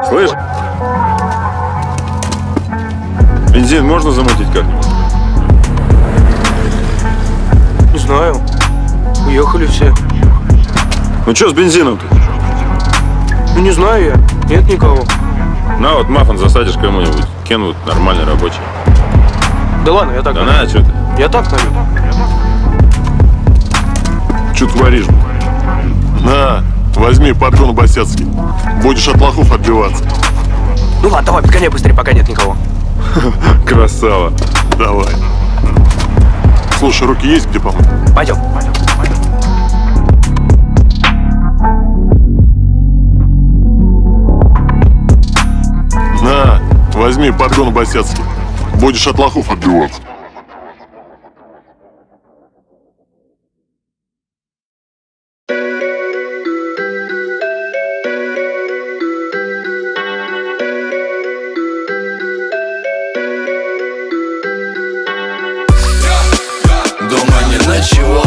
Слышь? Бензин можно замутить как-нибудь? Не знаю. Уехали все. Ну что с бензином-то? Ну не знаю я. Нет никого. На вот мафон засадишь кому-нибудь. Кен вот нормальный рабочий. Да ладно, я так. Да на, что ты? Я так налью. Что творишь? На, возьми подгон басецкий. Будешь от лохов отбиваться. Ну ладно, давай, погоняй быстрее, пока нет никого. Красава. Давай. Слушай, руки есть где помыть? Пойдем. На, возьми подгон басецкий. Будешь от лохов отбиваться. Дома не ночевал.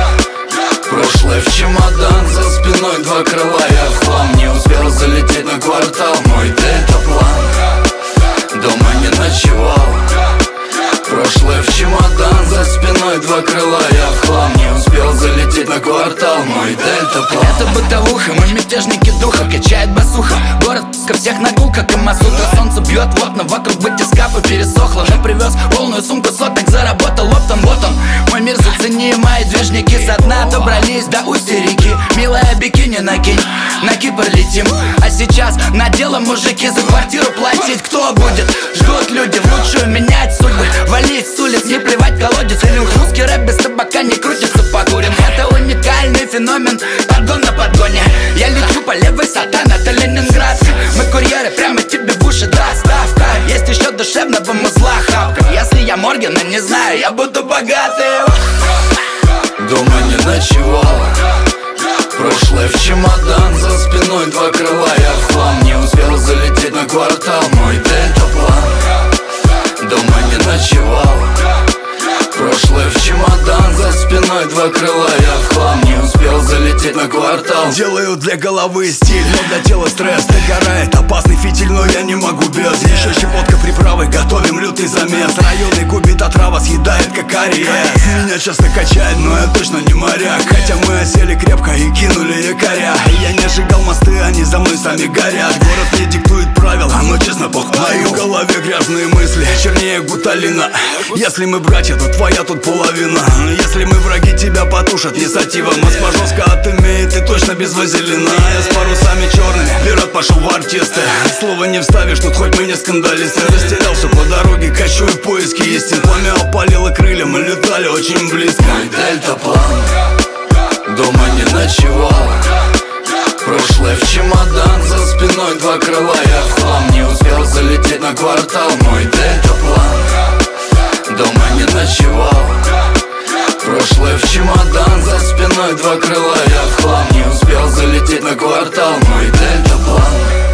Прошлое в чемодан, за спиной два крыла. Я в хлам, не успел залететь на квартал. Мой дельтаплан. Дома не ночевал. Прошлое в чемодан, за спиной два крыла. Я в хлам, не успел залететь на квартал. Мой дельтаплан. Это бытовуха, мы мятежники духа. Качает басуха, город ко всех нагулка. Камасутра, солнце бьет в окна. Вокруг батискафа пересохло. Но привез полную сумку соток, заработал оптом. Вот он, мой мир, зацени мои движники. Со дна добрались до устья реки. Милая, бикини накинь, на Кипр летим. А сейчас на дело мужики, за квартиру платить кто будет? Ждут люди в лучшую менять судьбы. Валить с улиц, не плевать колодец. Или русский рэп без табака не крутится, покурим. Это уникальный феномен, подгон на подгоне. Я лечу по левой, сатана, это Ленинград. Мы курьеры, прямо тебе в уши доставка. Есть еще душевного музла хапка. Если я Моргена, не знаю, я буду богатым. Дома не ночевал. Прошлое в чемодан, за спиной два крыла. Я в хлам, не успел залететь на квартал. Мой дельтаплан. Дома не ночевал. Прошлое в чемодан, за спиной два крыла. Я в хлам, не успел залететь на квартал. Делаю для головы стиль, но для тела стресс. Догорает опасный фитиль, но я не могу без. Еще щепотка приправы, готовим лютый замес. Районный губит отрава, съедает как ариес. Меня часто качает, но я точно не моряк. Хотя мы осели крепко и кинули якоря. Я не сжигал мосты, они за мной сами горят. Город мне диктует правила, но честно похуй. В моей голове грязные мысли, чернее гуталина. Если мы братья, то твоя тут половина. Если мы враги, тебя потушат не сатива. Москва жестко отымеет и точно без вазелина. Я с парусами черными, вперед пошел в артисты. Слова не вставишь, тут хоть мы не скандалисты. Растерялся по дороге, качую в поиске истин. Пламя опалило крылья, мы летали очень близко. Мой дельтаплан. Дома не ночевал. Прошлое в чемодан, за спиной два крыла. Я в хлам, не успел залететь на квартал. Мой дельтаплан. Дома не ночевал. Прошлое в чемодан, за спиной два крыла. Я в хлам, не успел залететь на квартал. Мой дельтаплан.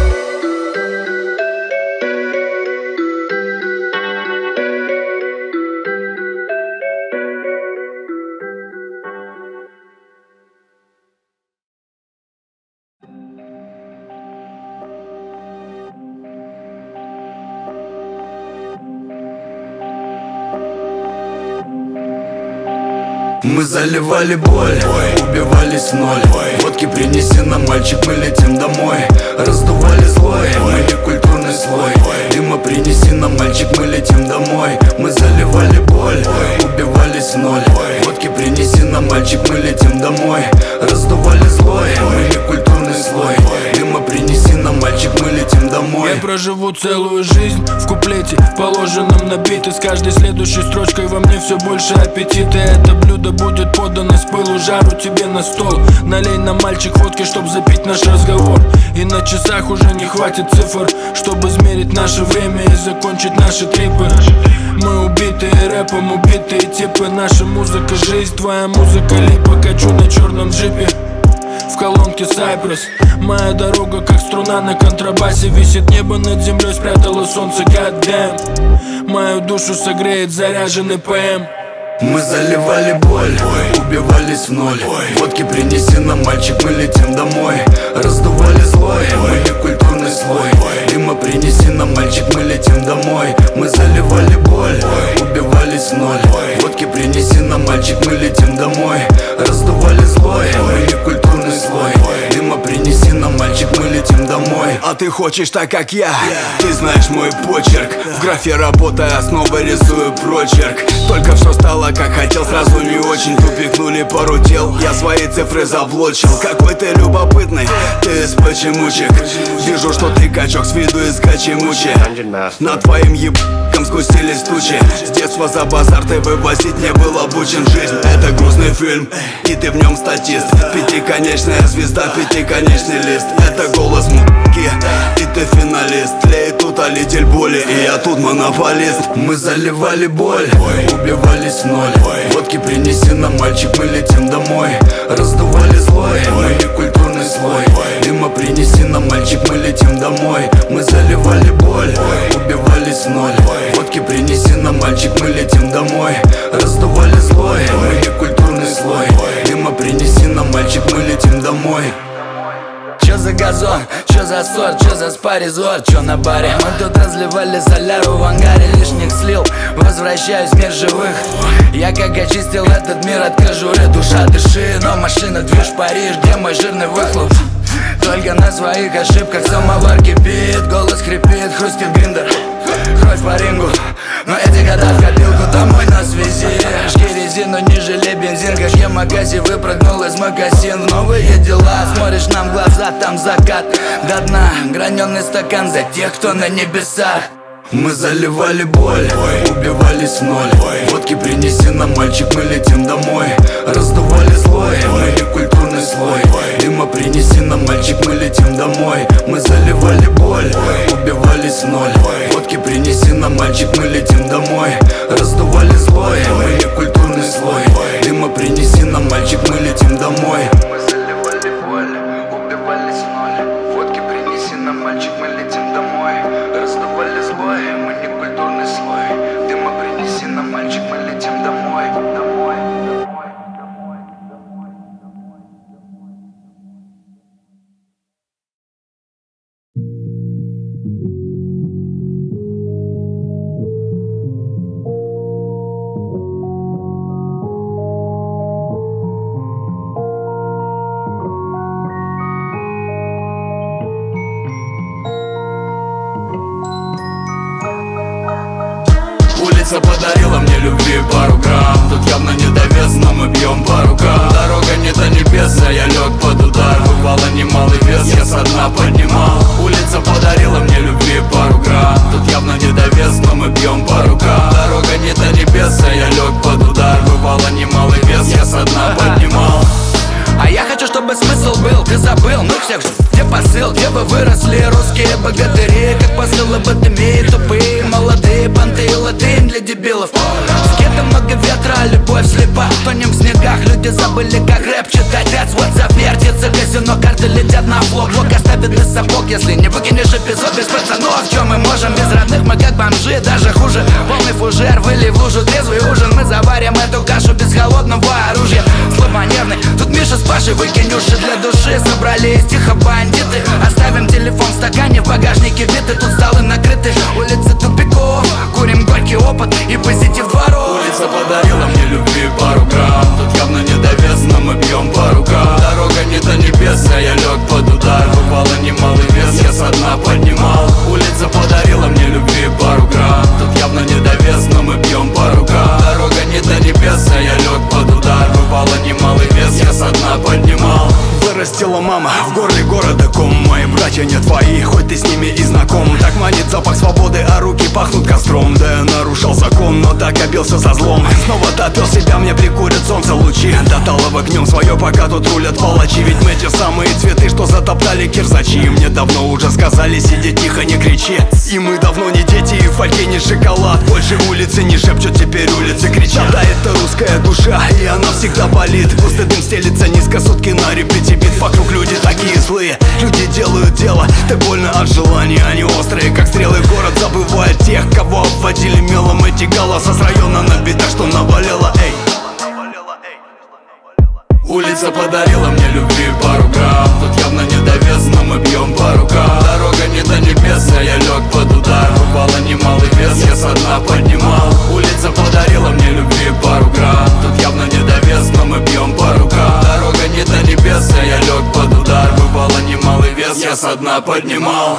Мы заливали боль, убивались в ноль. Водки принеси нам, мальчик, мы летим домой. Раздували злой, мы не культурный слой. Дыма принеси нам, мальчик, мы летим домой. Мы заливали боль, убивались в ноль. Водки принеси нам, мальчик, мы летим домой. Раздували злой, мы не культурный слой. Дыма принеси нам, мальчик, мы летим домой. Я проживу целую жизнь в куплете, положенном на биты. С каждой следующей строчкой во мне все больше аппетита. Это блюдо будет подано с пылу жару тебе на стол. Налей нам, мальчик, водки, чтоб запить наш разговор. И на часах уже не хватит цифр, чтобы измерить наше время и закончить наши трипы. Мы убитые рэпом, убитые типы. Наша музыка жизнь, твоя музыка липа. Качу на черном джипе в колонке Cypress. Моя дорога как струна на контрабасе. Висит небо над землей, спрятало солнце, goddamn. Мою душу согреет заряженный ПМ. Мы заливали боль, убивались в ноль. Водки принеси нам, мальчик, мы летим домой. Раздували злой, мы не культурный слой. Дыма принеси нам, мальчик, мы летим домой. Мы заливали боль, убивались в ноль. Водки принеси нам, мальчик, мы летим домой. Раздували злой, мы не культурный слой. Дыма принеси нам, мальчик, мы летим домой. А ты хочешь так, как я? Ты знаешь мой почерк. В графе работая, снова рисую прочерк. Только все стало как хотел, сразу не очень. Тупикнули пару тел, я свои цифры заблочил. Какой ты любопытный, ты СПЧ-мучик. Вижу, что ты качок с виду из качемучи. На твоим ебкам скустились тучи. С детства за базар ты вывозить не был обучен. Жизнь — это грустный фильм, и ты в нем статист. Пятиконечная звезда, пятиконечный лист. Это голос муки, и ты финалист. Тлеет тут олитель боли, и я тут монополист. Мы заливали боль, убивались в ноль. Водки принеси нам, мальчик, мы летим домой. Раздували злой, мы не культурный слой. Дыма принеси нам, мальчик, мы летим домой. Мы заливали боль, убивались в ноль. Водки принеси нам, мальчик, мы летим домой. Раздували злой, мы не культурный слой. Дыма принеси нам, мальчик, мы летим домой. Чё за газон, чё за сорт, чё за спаризор, чё на баре? Мы тут разливали соляру в ангаре, лишних слил. Возвращаюсь в мир живых. Я как очистил этот мир от кожуры. Душа дыши, но машина движ Париж. Где мой жирный выхлоп? Только на своих ошибках самовар кипит. Голос хрипит, хрустит гриндер. Кровь по рингу, но эти года в копилку домой на связи. Жги резину, не жалей бензин. Как я магази выпрыгнул из магазин. В новые дела, смотришь нам в глаза, там закат до дна, граненый стакан за тех, кто на небесах. Мы заливали боль, убивались в ноль. Водки принеси нам, мальчик, мы летим домой. Раздували злой, мы не культурный слой. Дыма принеси нам, мальчик, мы летим домой. Мы заливали боль, убивались в ноль. Водки принеси нам, мальчик, мы летим домой. Раздували злой, мы не культурный слой. Дыма принеси нам, мальчик, мы летим домой. Мы заливали боль, убивались в ноль. Водки принеси нам, мальчик, мы летим домой. Раздували злой, мы не культурный слой. Дыма принеси нам, мальчик, мы летим домой. Домой. Улица подарила мне любви пару грамм. Тут явно не довес, но мы бьем по рукам. Дорога не до небес, а я лег под удар. Бывало немалый вес, я со дна поднимал. Улица подарила мне любви пару грамм. Тут явно не довес, но мы бьем по рукам. Дорога не до небес, а я лег под удар. Бывало немалый вес, я со дна поднимал. А я хочу, чтобы смысл был, ты забыл, мы всех где посыл, где вы выросли, русские богатыри, как посыл об этом мире, тупые, молодые, понты и латынь для дебилов. С кем-то много ветра, любовь слепа, тонем в снегах, люди забыли, как рэп читать. Вот завертится казино, карты летят на флоп, блок оставит без сапог, если не выкинешь эпизод без пацанов. Чем мы можем без родных, мы как бомжи, даже хуже. Полный фужер, выли в лужу, трезвый ужин, мы заварим эту кашу без холодного оружия. Слабонервный, тут Миша с Пашей, выкинь уши для души. Собрались тихо бандиты, оставим телефон в стакане, в багажнике биты. Тут столы накрыты, улицы тупиков, курим горький опыт и позитив дворов. Улица подарила мне любви пару грамм. Тут явно не довес, но мы бьем по рукам. Дорога не до небес, а я лег под удар. Бывало немалый вес, я со дна поднимал. Улица подарила мне любви пару грамм. Тут явно не довес, но мы бьем по рукам. Дорога не до небес, а я лег под удар. Бывало немалый вес, я со дна поднимал. Вырастила мама в горле города ком. Мои братья не твои, хоть ты с ними и знаком. Так манит запах свободы, а руки пахнут костром. Да я нарушил закон, но так обился со злом. Снова топил себя, мне прикурят солнце лучи. До талого огнем свое, пока тут рулят палачи. Ведь мы те самые цветы, что затоптали кирзачи. Мне давно уже сказали, сиди тихо, не кричи. И мы давно не дети, и в фольге не шоколад. Больше улицы не шепчут, теперь улицы кричат. Да это русская душа, и она всегда болит. Густый дым стелится низко, сутки на репете бит. вокруг люди такие злые. Люди делают дело, так больно от желания. Они острые, как стрелы. Город забывает тех, кого обводили мелом. Эти голоса с района набита, что наболело. Эй. Улица подарила мне любви пару грамм. Тут явно недовес, но мы бьем по рукам. Дорога не до небес, а я лег под удар. Упало немалый вес, я со дна поднимал. Улица подарила мне любви пару грамм. Тут явно недовес, но мы бьем по рукам. Дорога не до небес, а я лег под удар. Упало немалый вес, я со дна поднимал.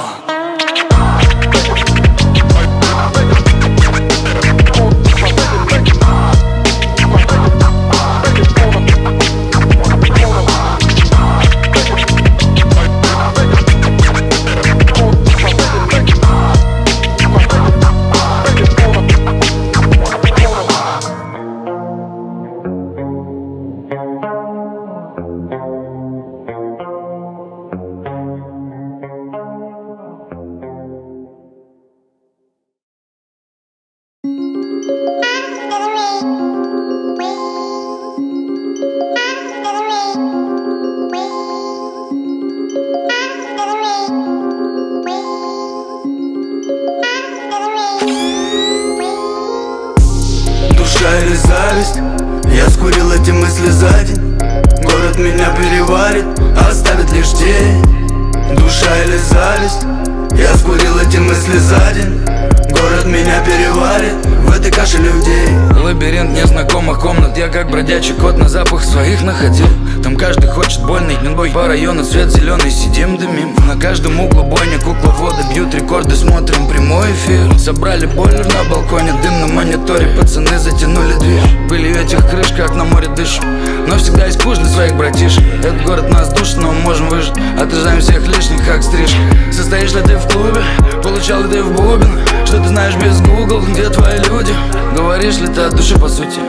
Или зависть, я скурил эти мысли за день. Город меня переварит, оставит лишь тень. Душа или зависть, я скурил эти мысли за день. Город меня переварит в этой каше людей. Лабиринт незнакомых комнат, я как бродячий кот на запах своих находил. Там каждый хочет больный бой. По району цвет зеленый, сидим дымим. На каждом углу бойня, кукловоды бьют рекорды. Смотрим прямой эфир. Собрали бойлер на балконе, дым на мониторе. Пацаны затянули дверь. Пылью этих крыш, как на море дышим. Но всегда есть куш для своих братишек. Этот город нас душит, но мы можем выжить. Отражаем всех лишних, как стрижка. Состоишь ли ты в клубе? Получал ли ты в бубен? Что ты знаешь без Google? Где твои люди? Говоришь ли ты от души по сути?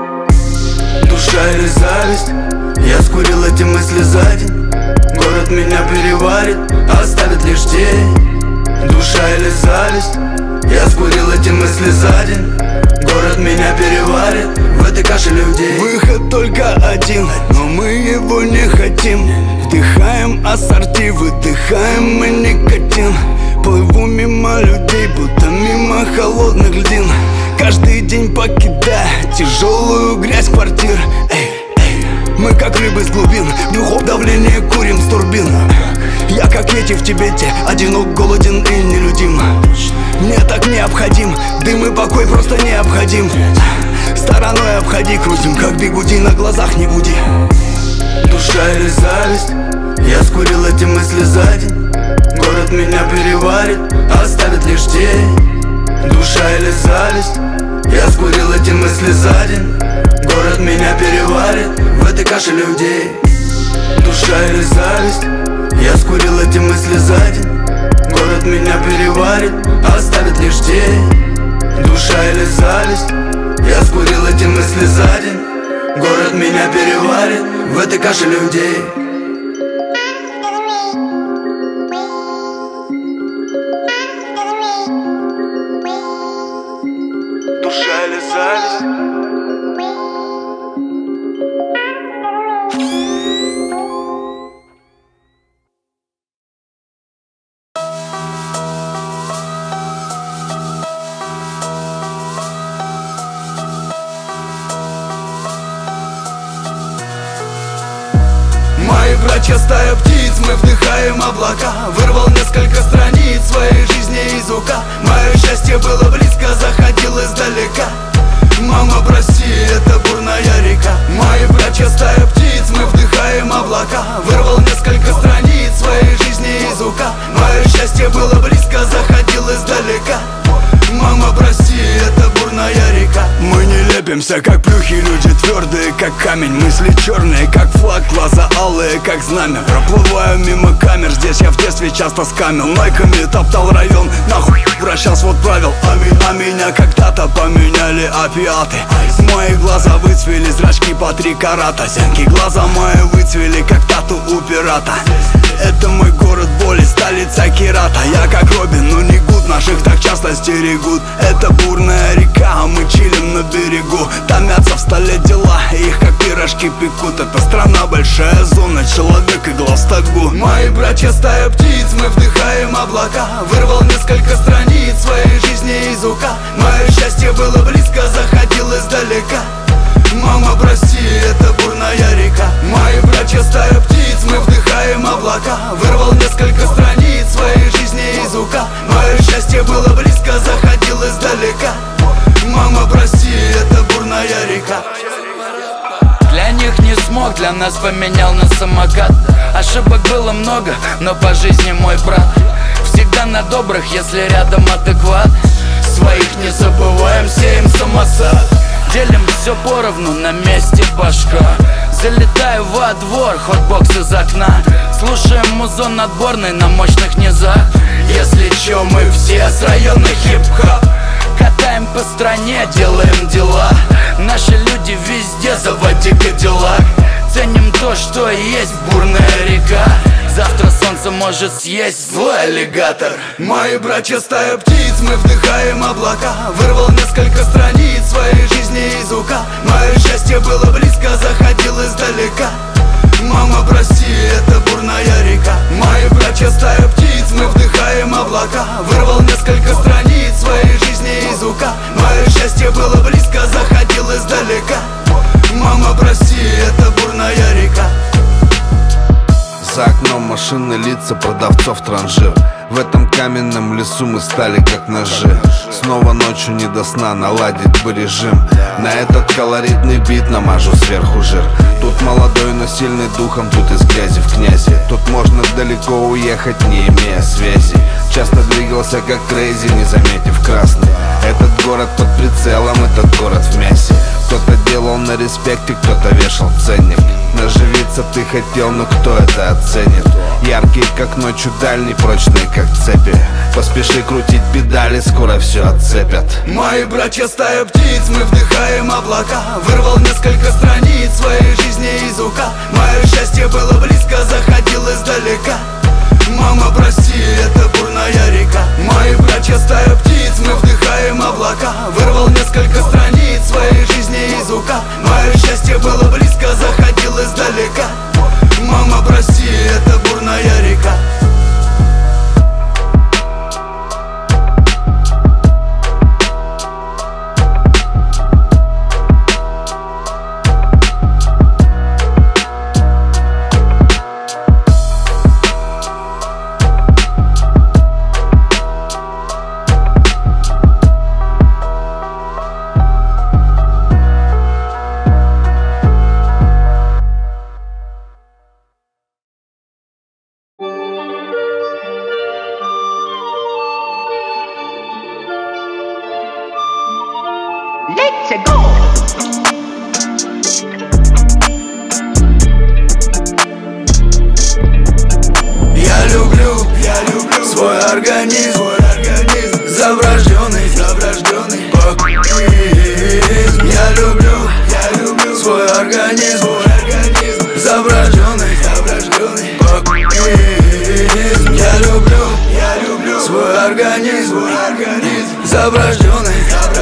Душа или зависть, я скурил эти мысли за день. Город меня переварит, оставит лишь тень. Душа или зависть, я скурил эти мысли за день. Город меня переварит в этой каше людей. Выход только один, но мы его не хотим. Вдыхаем ассорти, выдыхаем мы никотин. Плыву мимо людей, будто мимо холодных льдин. Каждый день покидая тяжелую грязь квартир. Эй, эй. Мы как рыбы с глубин, духов давление курим с турбин. Я как эти в Тибете, одинок, голоден и нелюдим. Мне так необходим, дым и покой просто необходим. Стороной обходи, крутим как бигуди, на глазах не буди. Душа или зависть, я скурил эти мысли за день. Город меня переварит, оставит лишь тень. Душа или зависть, я скурил эти мысли за день. Город меня переварит в этой каше людей. Душа или зависть, я скурил эти мысли за день. Город меня переварит, оставит лишь тень. Душа или зависть, я скурил эти мысли за день. Город меня переварит в этой каше людей. Душа или зависть. Мои братья стая птиц, мы вдыхаем облака. Вырвал несколько страниц своей жизни из ука. Мое счастье было близко, заходил издалека. Мама, прости, это бурная река. Мои братья стая птиц, мы вдыхаем облака. Вырвал несколько страниц своей жизни из ука. Мое счастье было близко, заходил издалека. Мама, прости, это бурная река. Мы не лепимся, как плюхи, люди твердые, как камень. Мысли черные, как флаг, глаза алые, как знамя. Проплываю мимо камер, здесь я в детстве часто скамил. Найками топтал район, нахуй вращал свод правил. А меня когда-то поменяли опиаты. Мои глаза выцвели, зрачки по 3 карата. Зенки глаза мои выцвели, как тату у пирата. Это мой город, воли, столица Кирата. Я как Робин, но не Гуд, наших так часто стерегут. Это бурная река, а мы чилим на берегу. Томятся в столе дела, их как пирожки пекут. Это страна, большая зона, человек и глаз тагу. Мои братья стая птиц, мы вдыхаем облака. Вырвал несколько страниц своей жизни из ука. Мое счастье было близко, заходил издалека. Мама, прости, это бурная река. Мои братья стая птиц, мы вдыхаем облака. Вырвал несколько страниц своей жизни из ука. Мое счастье было близко, заходил издалека. Мама, прости, это бурная река. Для них не смог, для нас поменял на самокат. Ошибок было много, но по жизни мой брат. Всегда на добрых, если рядом адекват. Своих не забываем, сеем самосад. Делим все поровну, на месте башка. Залетаю во двор, хотбокс из окна. Слушаем музон отборный на мощных низах. Если чё, мы все с района хип-хоп. Катаем по стране, делаем дела. Наши люди везде, заводи Кадиллак. Ценим то, что есть бурная река. Завтра солнце может съесть злой аллигатор. Мои братья стая птиц, мы вдыхаем облака. Вырвал несколько страниц своей жизни из ука. Мое счастье было близко, заходил издалека. Мама, прости, это бурная река. Мои братья стая птиц, мы вдыхаем облака. Вырвал несколько страниц своей жизни из ука. Мое счастье было близко, заходил издалека. Мама, прости, это бурная река. За окном машины, лица продавцов транжир. В этом каменном лесу мы стали как ножи. Снова ночью не до сна, наладить бы режим. На этот колоритный бит намажу сверху жир. Тут молодой, но сильный духом, тут из грязи в князи. Тут можно далеко уехать, не имея связи. Часто двигался как крейзи, не заметив красный. Этот город под прицелом, этот город в мясе. Кто-то делал на респекте, кто-то вешал ценник. Наживиться ты хотел, но кто это оценит? Яркие как ночью, дальний, прочные как цепи. Поспеши крутить педали, скоро все отцепят. Мои братья стая птиц, мы вдыхаем облака. Вырвал несколько страниц своей жизни из ука. Мое счастье было близко, заходил издалека. Мама, прости, это бурная река. Мои братья стая птиц, мы вдыхаем облака. Вырвал несколько страниц своей жизни из ука. Мое счастье было близко, заходил издалека. Мама, прости, это бурная река. Я люблю свой организм, заврожденный покоизм. Я люблю свой организм, заврожденный покоизм. Я люблю свой организм, заврожденный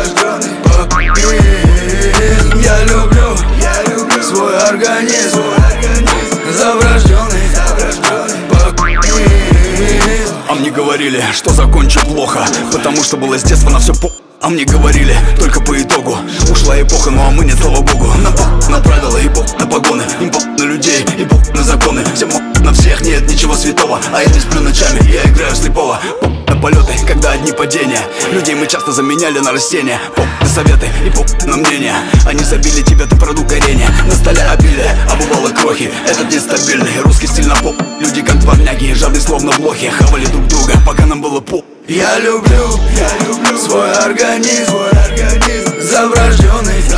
покоизм. Я люблю свой организм, заврожденный покоизм. А мне говорили, что закончу плохо, потому что было с детства на все А мне говорили, только по итогу ушла эпоха, ну а мы нет, слава богу. На правила и на погоны, им на людей и на законы. Всем на всех, нет ничего святого. А я не сплю ночами, я играю в слепого. На полеты, когда одни падения. Людей мы часто заменяли на растения. На советы и на мнения. Они забили тебя, ты продукт горения. На столе обилие, обувало крохи. Этот нестабильный русский стиль на поп. Люди как дворняги, жадные словно блохи. Хавали друг друга, пока нам было Я люблю свой организм, заврожденный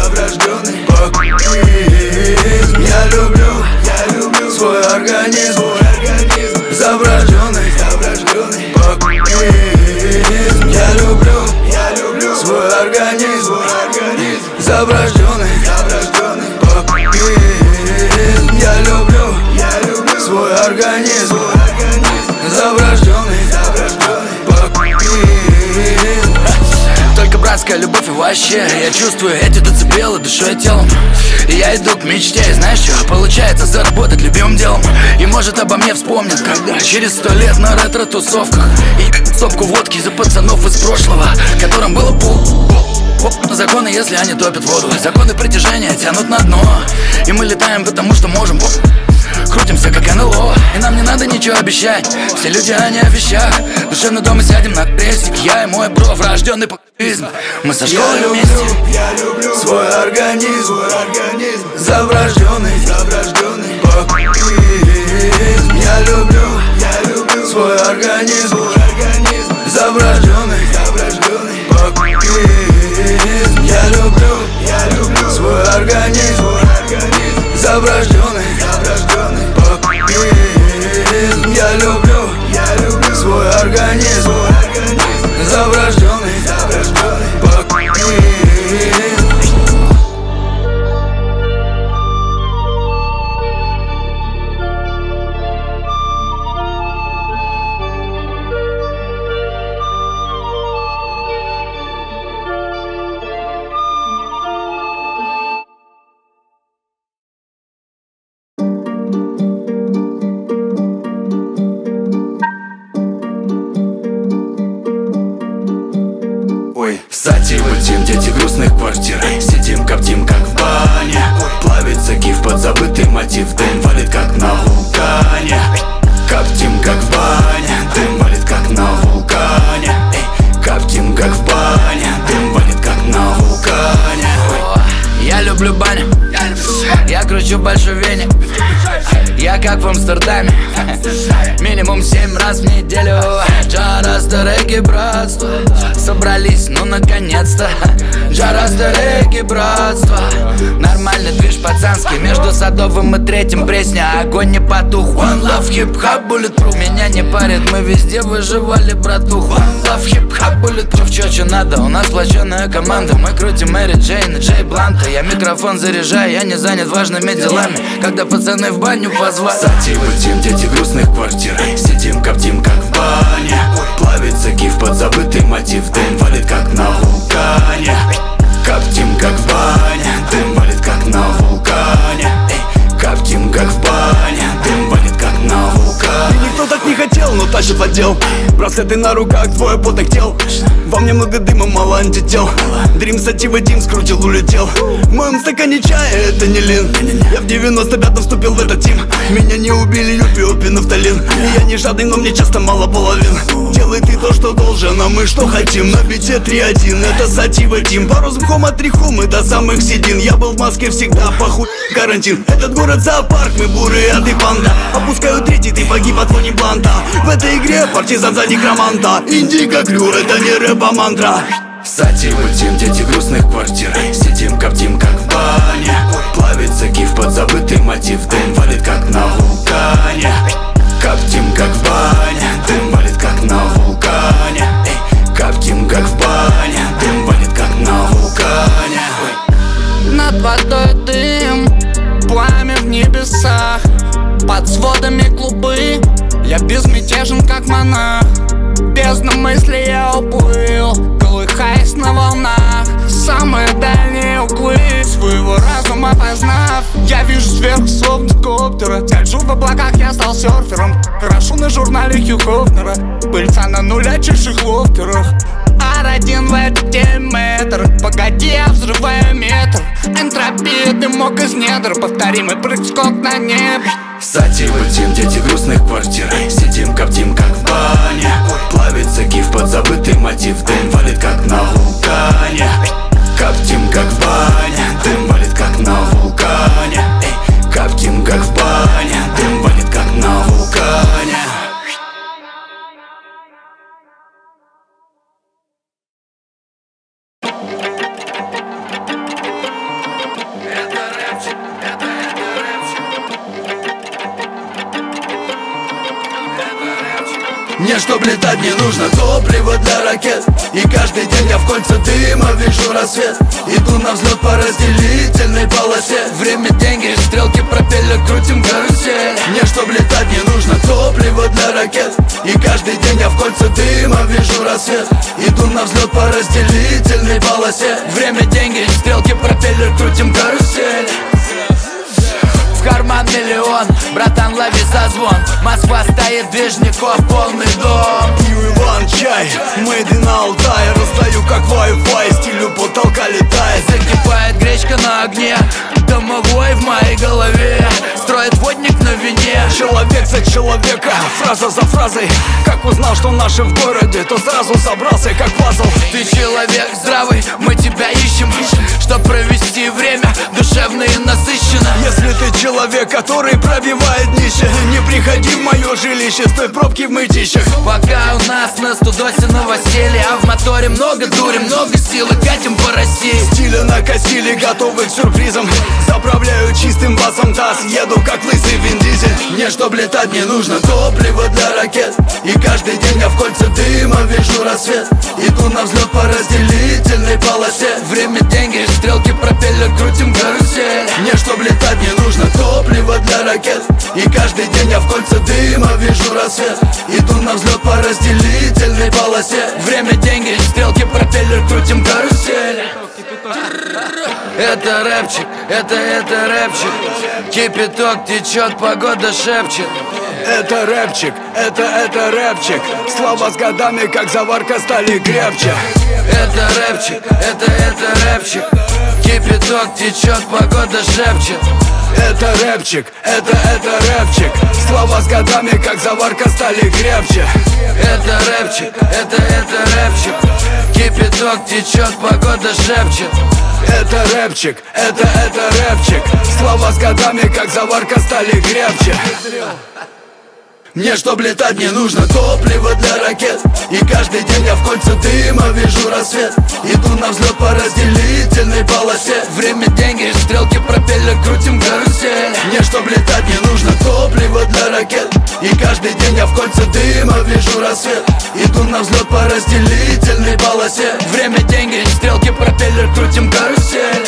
покоизм. Я люблю свой организм, заврожденный покоизм. Я люблю свой организм, заврожденный покоизм. Я люблю свой организм, заврожденный. вообще. Я чувствую эти децибелы душой и телом. И я иду к мечте, и знаешь что? Получается заработать любимым делом. И может обо мне вспомнят, когда через 100 лет на ретро-тусовках. И стопку водки за пацанов из прошлого, которым было законы, если они топят воду. Законы притяжения тянут на дно. И мы летаем, потому что можем. Крутимся как НЛО, и нам не надо ничего обещать. Все люди, они о вещах. Душевно дома сядем на крестик. Я и мой бро, врожденный покоризм. Мы со школы вместе. Я люблю свой организм, заврожденный покоризм. Я люблю свой организм, заврожденный покоризм. Я люблю свой организм, заврожденный покоризм. Я люблю свой организм, заврожденный покоризм. Сативатим, дети грустных квартир. Сидим, коптим, как в бане. Плавится киф под забытый мотив. Дым валит, как на вулкане. Коптим, как в бане. Дым валит, как на вулкане. Коптим, как в бане. Дым валит, как на вулкане. Я люблю баню. Я кручу большой веник. Я как в Амстердаме. Минимум 7 раз в неделю. Джараста, реки, братство. Собрались, ну наконец-то. Джараста, реки, братство. Нормальный движ пацанский. Между Садовым и Третьим Пресня. Огонь не потух. One love, хип-хап, bulletproof. Меня не парит, мы везде выживали, братух. One love, хип-хап, bulletproof. Чё надо, у нас сплоченная команда. Мы крутим Мэри Джейн и Джей Бланта. Я микрофон заряжаю, я не занят важными делами. Когда пацаны в баню позвали. Сативатим, дети грустных квартир. Сидим, коптим, как в бане. Плавится киф под забытый мотив. Дым валит, как на вулкане. Коптим, как в бане. Дым валит, как на вулкане. Коптим, как в бане. Дым валит, как на вулкане. И никто так не хотел, но тащит в отдел. Браслеты на руках, двое потных тел. Во мне много дыма, мало антител. Дрим, сатива, Дим, скрутил, улетел. В моем стакане чая, это не лин. Я в 95-м вступил в этот тим. Меня не убили, юпи, нафталин. И я не жадный, но мне часто мало половин. Делай ты то, что должен, а мы что хотим. На бите 3-1, это сатива, Дим. Пару звуком от Рихумы до самых седин. Я был в Москве всегда, похуй карантин. Этот город зоопарк, мы бурые, а ты панда. Опускаю третий, ты погиб от вони бланта. В этой игре партизан за некроманта. Индиго крю, это не рэп, а мантра. Сативатим, дети грустных квартир. Сидим, коптим, как в бане. Плавится киф под забытый мотив. Дым валит, как на вулкане. Коптим, как в бане. Дым валит, как на вулкане. Коптим, как в бане. Дым валит, как на вулкане. Над водой дым, пламя в небесах. Под сводами клубы. Я безмятежен, как монах. Бездна мысли я уплыл, колыхаясь на волнах. Самые дальние углы своего разума познав. Я вижу сверху словно коптера. Тяжу в облаках, я стал серфером. Крашу на журнале Хью Хофнера. Пыльца на нулячейших лофтерах. R1 в этот 9 метр. Погоди, я взрываю метр. Энтропия, дымок из недр. Повторимый прыг-скок на небо. Сативатим, дети грустных квартир. Сидим, коптим, как в бане. Плавится киф под забытый мотив. Дым валит, как на вулкане. Коптим, как в бане. Дым валит, как на вулкане. Коптим, как в бане. Дым валит, как на вулкане. Мне, чтоб летать, не нужно топлива для ракет. И каждый день я в кольца дыма вижу рассвет. Иду на взлет по разделительной полосе. Время, деньги, стрелки, пропеллер, крутим карусель. Мне, чтоб летать, не нужно топлива для ракет. И каждый день я в в кольца дыма вижу рассвет. Иду на взлет по разделительной полосе. Время, деньги, стрелки, пропеллер, крутим карусель. В карман миллион, братан, лови созвон. Москва стоит, движников полный дом. Пью Иван-чай, made in Alтай. Раздаю как Wi-Fi, стилю потолка летает. Закипает гречка на огне, домовой в моей голове. Строит водник на вине. Человек за человека, фраза за фразой. Как узнал, что наши в городе, то сразу собрался как пазл. Ты человек здравый, мы тебя ищем, чтоб провести время душевно и насыщенно. Если ты человек, который пробивает днище, не приходи в мое жилище, стой пробки в мытищах. Пока у нас на студосе новоселье, а в моторе много дури, много силы, катим по России. Стиля накосили, готовы к сюрпризам. Заправляю чистым басом таз, еду как лысый Вин Дизель. Мне, чтоб летать, не нужно топливо для ракет. И каждый день я в кольца дыма вижу рассвет. Иду на взлет по разделительной полосе. Время, деньги, стрелки, пропеллер, крутим карусель. Мне, чтоб летать, не нужно топливо для ракет. И каждый день я в кольца дыма вижу рассвет. Иду на взлет по разделительной полосе. Время, деньги, стрелки, пропеллер, крутим карусель. Это рэпчик, это рэпчик. Кипяток течет, погода шепчет. Это рэпчик, это рэпчик. Слова с годами, как заварка, стали крепче. Это рэпчик, это рэпчик. Кипяток течет, погода шепчет. Это рэпчик, это рэпчик. Слова с годами, как заварка, стали крепче. Это рэпчик, это рэпчик. Кипяток течет, погода шепчет. Это рэпчик, это рэпчик. Слова с годами, как заварка, стали крепче. Мне, чтоб летать, не нужно топливо для ракет. И каждый день я в кольца дыма вижу рассвет. Иду на взлет по разделительной полосе. Время, деньги, стрелки, пропеллер, крутим карусель. Мне, чтоб летать, не нужно топливо для ракет. И каждый день я в кольца дыма вижу рассвет. Иду на взлет по разделительной полосе. Время, деньги, стрелки, пропеллер, крутим карусель.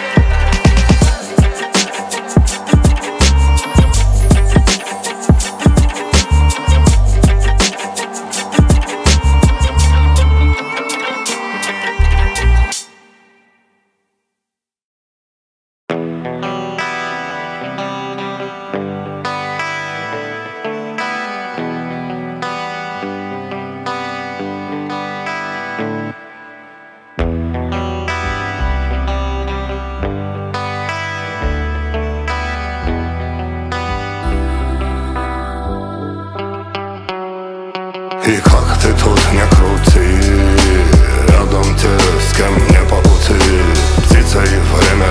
И как ты тут не крути, рядом те, с кем не по пути. Птица и время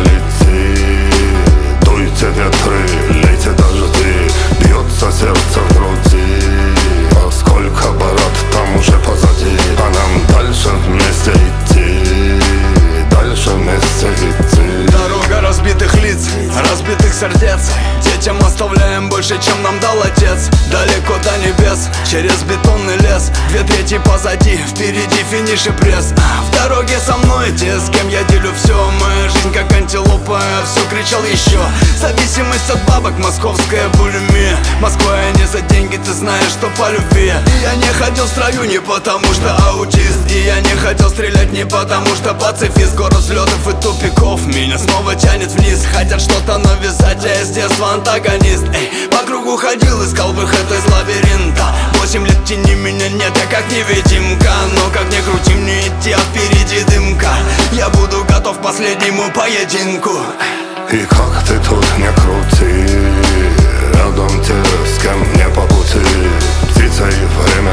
летит, дуйте ветры, лейте дожди. Бьется сердце в груди, а сколько барат там уже позади. А нам дальше вместе идти, дальше вместе идти. Дорога разбитых лиц, разбитых сердец. Детям оставляем больше, чем нам дал отец. Далеко до небес, через бетонный лес. 2/3 позади, впереди финиш и пресс. В дороге со мной те, с кем я делю все. Моя жизнь как антилопа, все кричал еще. Зависимость от бабок, московская булимия. Москва я не за деньги, ты знаешь, что по любви. И я не ходил в строю не потому что аутист. И я не хотел стрелять не потому что пацифист. Город взлетов и тупиков, меня снова тянет вниз. Хотят что-то навязать, а я с детства антагонист. По кругу ходил, искал выход из лабиринта. 8 лет тени меня нет, я как невидимка. Но как ни крути, мне идти, а впереди дымка. Я буду готов к последнему поединку. И как ты тут не крути, рядом те, с кем не по пути. Птица и время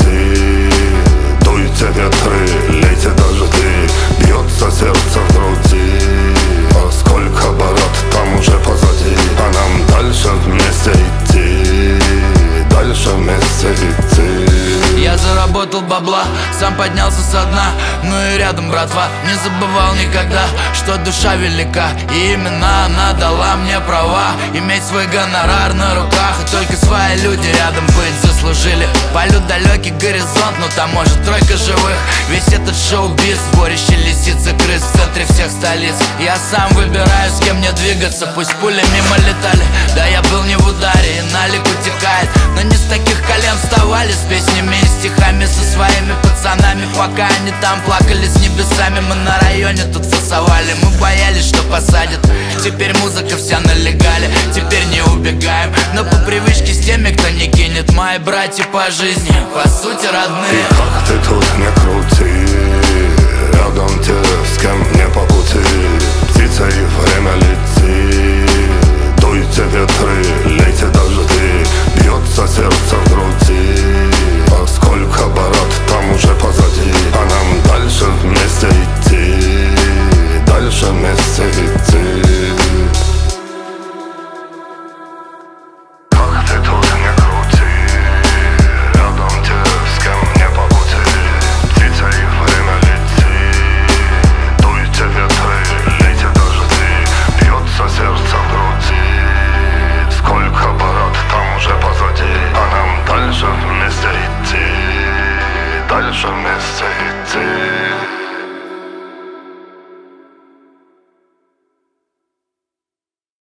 летит, дуйте ветры, лейте дожди. Бьется сердце в груди, а сколько барат там уже позади. А нам дальше вместе идти, дальше вместе идти. Я заработал бабла, сам поднялся со дна. Ну и рядом братва, не забывал никогда, что душа велика. И именно она дала мне права иметь свой гонорар на руках. И только свои люди рядом быть заслужили. Полет далекий горизонт, но там может тройка живых. Весь этот шоу-биз, сборище лисиц и крыс в центре всех столиц. Я сам выбираю, с кем мне двигаться. Пусть пули мимо летали, да я был не в ударе. И налик утекает, но не с таких колен вставали с песнями и стихами, со своими пацанами, пока они там плакали с небесами. Мы на районе тут фасовали, мы боялись, что посадят. Теперь музыка вся на легале, теперь не убегаем, но по привычке с теми, кто не кинет. Мои братья по жизни, по сути родные. И как ты тут не крути, рядом те, с кем не по пути. Птица и время лети, дуйте ветры, лейте дожди.